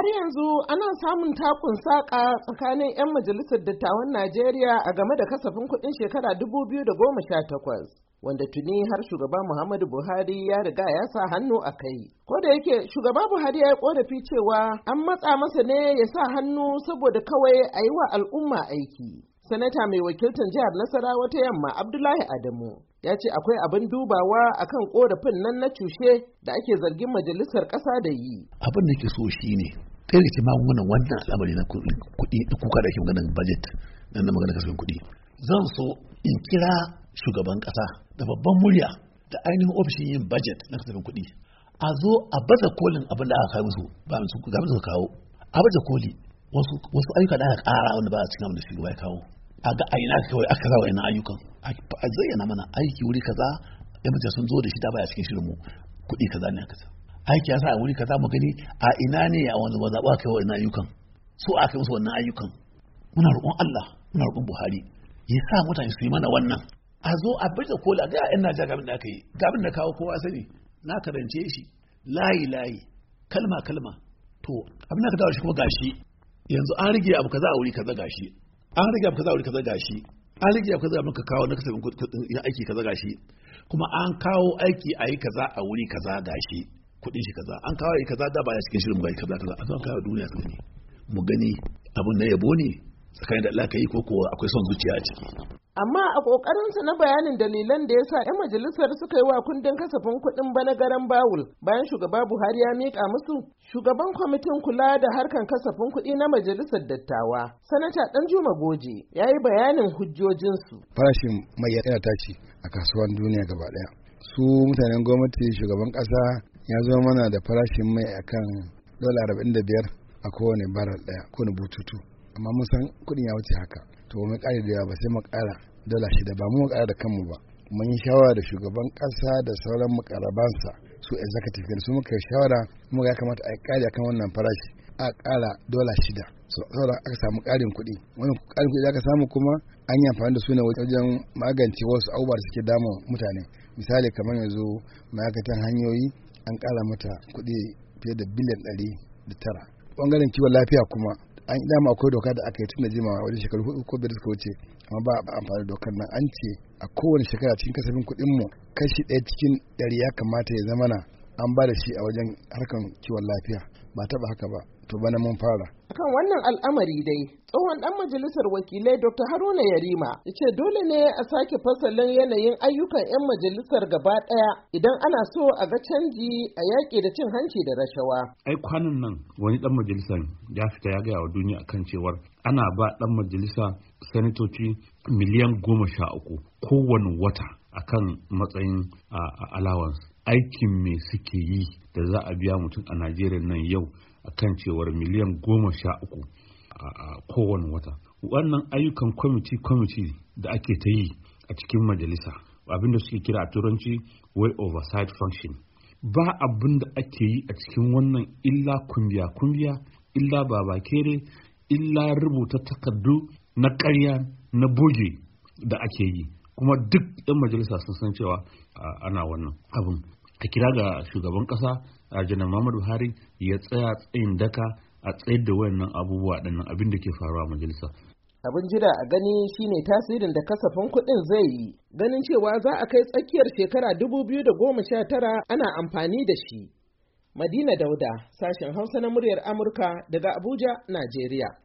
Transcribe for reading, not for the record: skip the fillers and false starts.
Har yanzu ana samun takun saƙa tsakanin 'yan majalisar dattawan Najeriya a game da kasafin kuɗin shekara 2018, wanda tuni har shugaba Muhammadu Buhari ya riga ya sa hannu a kai. Ko da yake shugaba Buhari ya yi ƙorafi cewa an matsa masa ne ya sa hannu saboda kawai a yi wa al'umma aiki. Sanata mai wakiltar jihar Nasarawa ta Yamma Abdullahi Adamu ya ce akwai abin dubawa akan korafin nan na cushe da ake zargin majalisar ƙasa da yi. Abin da ke so shi ne kai da ke magungunan wannan al'amari na kuɗi kuka da ke maganar budget na maganar kasafin kuɗi. Zan so in kira shugaban ƙasa da babban murya da ainihin ofishin yin budget na kasafin kuɗi. A zo a baza kolin abin da aka kawo musu ba su kawo. A baza koli wasu ayyuka da aka ƙara wanda ba a cikin da shugaba ya kawo. A ga aina kawai aka zawa yana ayyukan a zayyana mana aiki wuri kaza ya mace sun zo da shi da baya cikin shirin mu kuɗi kaza ne kaza aiki ya sa a wuri kaza mu gani a ina ne a wani zaɓa kai wannan ayyukan so aka musu wannan ayyukan. Muna roƙon Allah muna roƙon Buhari ya sa mutane su yi mana wannan a zo a bada kola ga ƴan Najeriya gabin da aka yi gabin da kawo kowa sani na karance shi layi kalma to abin da ka dawo shi kuma gashi yanzu an rige abu kaza a wuri kaza gashi an rage abu kaza a wuri kaza gashi an rage abu kaza muka kawo na kasafin kuɗin aiki kaza gashi kuma an kawo aiki a yi kaza a wuri kaza gashi kuɗin shi kaza an kawo aiki kaza da baya cikin shirin mu ga kaza an kawo duniya su gani mu gani abun na yabo ne tsakanin da Allah ka yi ko akwai son zuciya a ciki. Amma a ƙoƙarinsa na bayanin dalilan da ya sa 'yan majalisar suka yi wa kundin kasafin kuɗin bana garan bawul bayan shugaba Buhari ya miƙa musu, shugaban kwamitin kula da harkan kasafin kuɗi na majalisar dattawa, Sanata Danjuma Goje, ya yi bayanin hujjojinsu. Farashin mai yana tashi a kasuwan duniya gaba ɗaya. Su mutanen gwamnati shugaban ƙasa ya zo mana da farashin mai akan $45 a kowane baral ɗaya, kowane bututu. Amma mun san kuɗin ya wuce haka. To mu ƙara da yawa ba sai mu ƙara $6 ba mu ƙara da kanmu ba. Mun yi shawara da shugaban ƙasa da sauran muƙarabansa su executive su muka shawara mu ga kamata a ƙari akan wannan farashi a ƙara $6 saboda aka samu ƙarin kuɗi. Wannan ƙarin kuɗi da aka samu kuma an yi amfani da su ne wajen magance wasu abubuwa da suke damun mutane. Misali kamar yanzu ma'aikatan hanyoyi an ƙara mata kuɗi fiye da biliyan 109. Ɓangaren kiwon lafiya kuma an yi dama akwai doka da aka yi tun da jimawa wajen shekaru 4 ko 5 suka wuce amma ba a amfani da dokar nan. An ce a kowane shekara cikin kasafin kuɗin mu kashi 1 cikin 100 ya kamata ya zama na an ba da shi a wajen harkan kiwon lafiya. Ba taɓa haka ba, to bana mun fara. Akan wannan al'amari dai, tsohon ɗan majalisar wakilai Dr. Haruna Yarima ya ce dole ne a sake fasalin yanayin ayyukan 'yan majalisar gaba ɗaya idan ana so a ga canji a yaƙi da cin hanci da rashawa. Ai kwanan nan wani ɗan majalisar ya fita ya gaya wa duniya akan cewar ana ba ɗan majalisa sanatoci miliyan 13 kowane wata akan matsayin allowance. Aikin me suke yi da za a biya mutum a Najeriya nan yau akan cewar miliyan 13 a kowane wata. Wannan ayyukan kwamiti da ake ta yi a cikin majalisa abinda suke kira a turanci way oversight function. Ba abin da ake yi a cikin wannan illa kumbiya illa babakere illa rubuta takardu na ƙarya na boge da ake yi. Kuma duk 'yan majalisa sun san cewa ana wannan abin. A kira ga shugaban ƙasa janar Muhammadu Buhari ya tsaya tsayin daka a tsayar da wayannan abubuwa ɗannan abin da ke faruwa a majalisa. Abin jira a gani shine tasirin da kasafin kuɗin zai yi, ganin cewa za a kai tsakiyar shekara 2019 ana amfani da shi. Madina Dauda, sashen Hausa na muryar Amurka daga Abuja, Najeriya.